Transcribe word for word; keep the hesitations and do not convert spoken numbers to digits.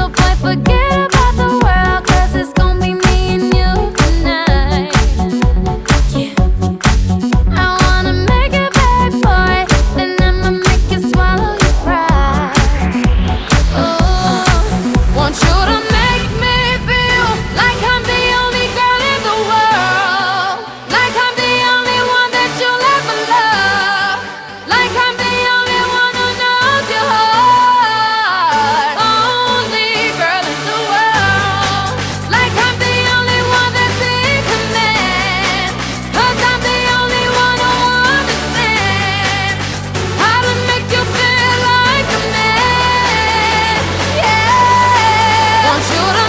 So boy, forget about the world, 'cause it's gonna be me and you tonight. Yeah, I wanna make it bad, boy, then I'ma make you swallow your pride. Oh, want you to make me feel like I'm the only girl in the world, like I'm the only one that you'll ever love, like I'm the only one who knows your heart. Only girl in the world, like I'm the only one that's in command, 'cause I'm the only one who understands how to make you feel like a man. Yeah, want you to